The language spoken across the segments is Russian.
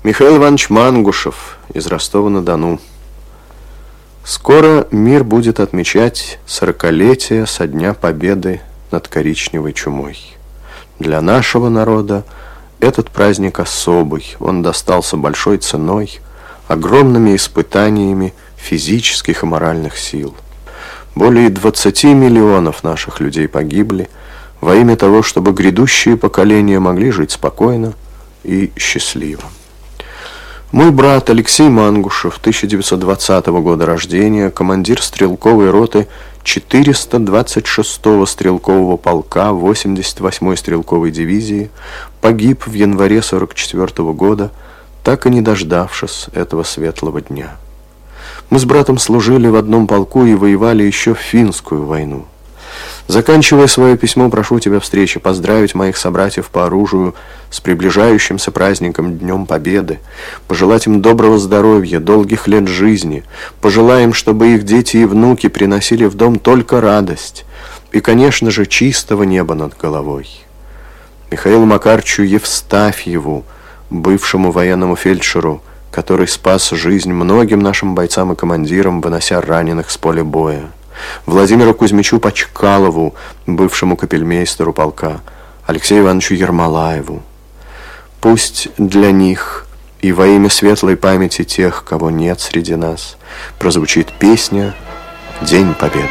Михаил Иванович Мангушев из Ростова-на-Дону. Скоро мир будет отмечать 40-летие со дня победы над коричневой чумой. Для нашего народа этот праздник особый. Он достался большой ценой, огромными испытаниями физических и моральных сил. Более 20 миллионов наших людей погибли во имя того, чтобы грядущие поколения могли жить спокойно и счастливо. Мой брат Алексей Мангушев, 1920 года рождения, командир стрелковой роты 426-го стрелкового полка 88-й стрелковой дивизии, погиб в январе 1944 года, так и не дождавшись этого светлого дня. Мы с братом служили в одном полку и воевали еще в Финскую войну. Заканчивая свое письмо, прошу тебя встречи поздравить моих собратьев по оружию с приближающимся праздником Днем Победы, пожелать им доброго здоровья, долгих лет жизни, пожелаем, чтобы их дети и внуки приносили в дом только радость и, конечно же, чистого неба над головой. Михаилу Макарчу Евстафьеву, бывшему военному фельдшеру, который спас жизнь многим нашим бойцам и командирам, вынося раненых с поля боя. Владимиру Кузьмичу Почкалову, бывшему капельмейстеру полка, Алексею Ивановичу Ермолаеву. Пусть для них и во имя светлой памяти тех, кого нет среди нас, прозвучит песня «День Победы».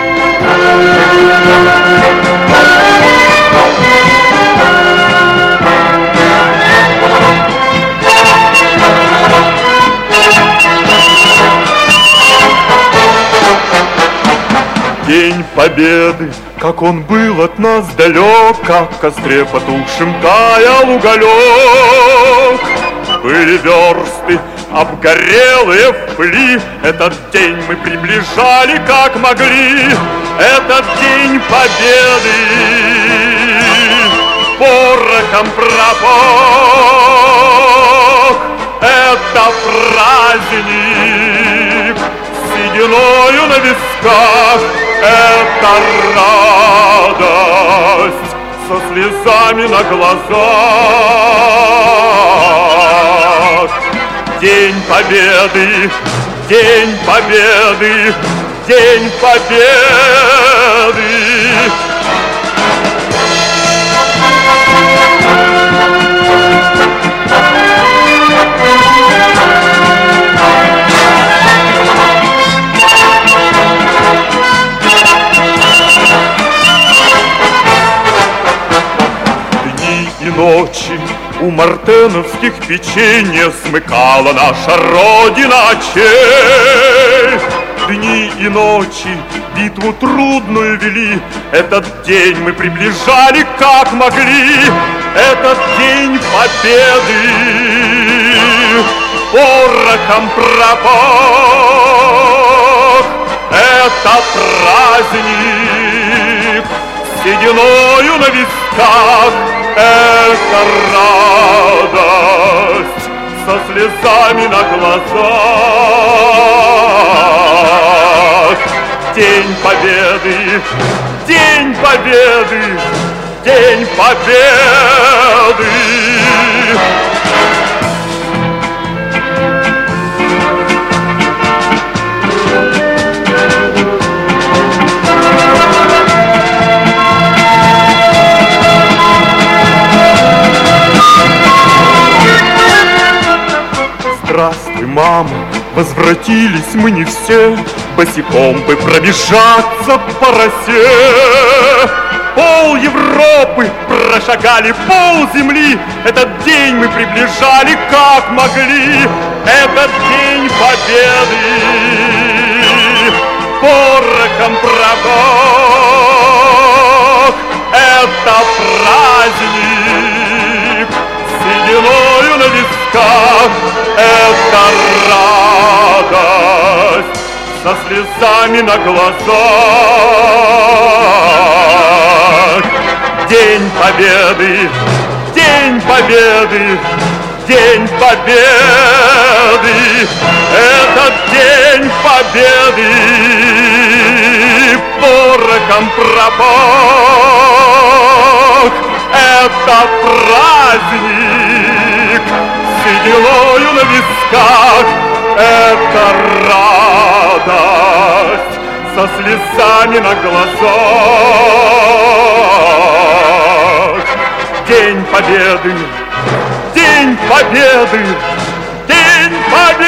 День Победы, как он был от нас далек, как в костре потухшим таял уголек. Были версты обгорелые в пыли, этот день мы приближали как могли. Этот день Победы порохом пропах. Это праздник сединою на висках. Это радость со слезами на глазах. День Победы, День Победы, День Победы. Ночи у мартеновских печей не смыкала наша Родина очей. Дни и ночи битву трудную вели, этот день мы приближали как могли. Этот день Победы порохом пропах. Это праздник сединою на висках. Это радость со слезами на глазах. День Победы, День Победы, День Победы. Здравствуй, мама, возвратились мы не все, босиком бы пробежаться по росе. Пол Европы прошагали, пол земли, этот день мы приближали как могли. Этот день Победы порохом пропах. Это праздник сединою на висках. Это радость со слезами на глазах. День Победы, День Победы, День Победы. Этот День Победы порохом пропах. Это праздник сединою на висках. Это радость со слезами на глазах. День Победы, День Победы, День Победы.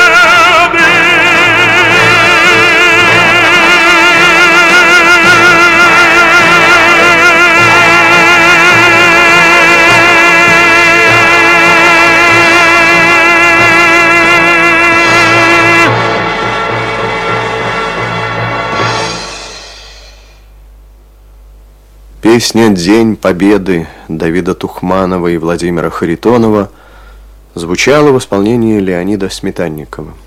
Песня «День Победы» Давида Тухманова и Владимира Харитонова звучала в исполнении Леонида Сметанникова.